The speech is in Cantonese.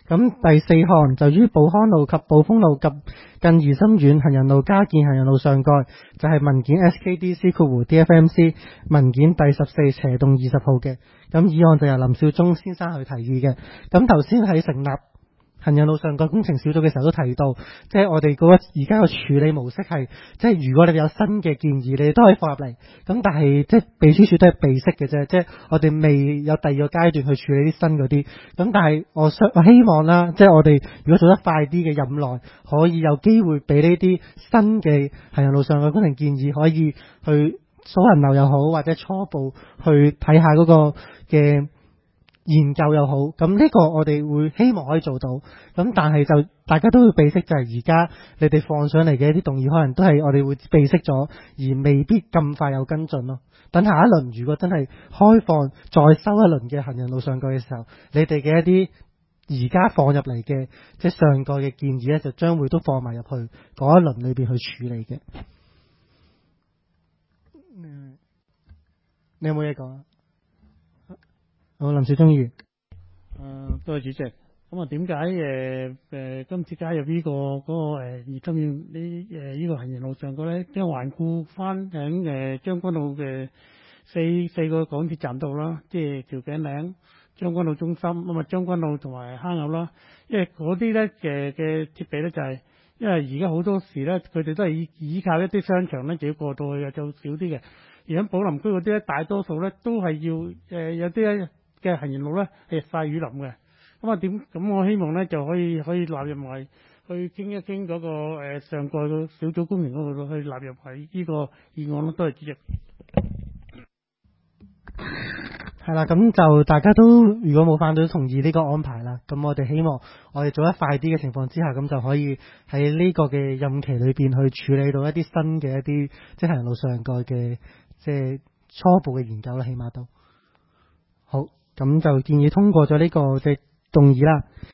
咁第4項就於寶康路及寶豐路及近怡心苑行人路加建行人路上蓋，就係文件 SKDC-DFMC 文件第14/20號嘅。咁議案就由林少忠先生去提議嘅。咁頭先喺成立行人路上蓋工程小組嘅時候都提到，即係我哋嗰個而家個處理模式係，即係如果你哋有新嘅建議，你哋都可以放入嚟。咁但係即係秘書處都係備識嘅啫，即係我哋未有第二個階段去處理啲新嗰啲。咁但係我希望啦，即係我哋如果做得快啲嘅任內，可以有機會俾呢啲新嘅行人路上蓋工程建議，可以去數人流又好，或者初步去睇下嗰個嘅研究又好，咁呢個我哋會希望可以做到。咁但係就大家都會備識，就係而家你哋放上嚟嘅一啲動議，可能都係我哋會備識咗，而未必咁快有跟進咯。等下一輪如果真係開放再收一輪嘅行人路上蓋嘅時候，你哋嘅一啲而家放入嚟嘅即係上蓋嘅建議咧，就將會都放埋入去嗰一輪裏邊去處理嘅。你有冇嘢講啊？好，林少忠議員。 多謝主席。咁啊，點解今次加入呢、怡心苑呢個行人路上蓋咧？即係環顧翻喺將軍澳嘅四個港鐵站度啦，即係調景嶺、將軍澳中心咁啊，將軍澳同埋坑口啦。因為嗰啲咧嘅設備咧就係、因為而家好多時咧，佢哋都係依靠一啲商場咧，就要過到去嘅，就少啲嘅。而喺寶林區嗰啲咧，大多數咧都係要有啲嘅行人路咧係曬雨淋嘅。咁我希望咧就可以納入埋去傾一傾嗰個上蓋個小組工程嗰度去納入喺呢個議案咯。多謝主席。 係啦，咁就大家都如果冇反對都同意呢個安排啦。咁我哋希望我哋做得快啲嘅情況之下，咁就可以喺呢個嘅任期裏邊去處理到一啲新嘅一啲即係行人路上蓋嘅即係初步嘅研究啦，起碼都好。咁就建議通過咗呢個即係動議啦。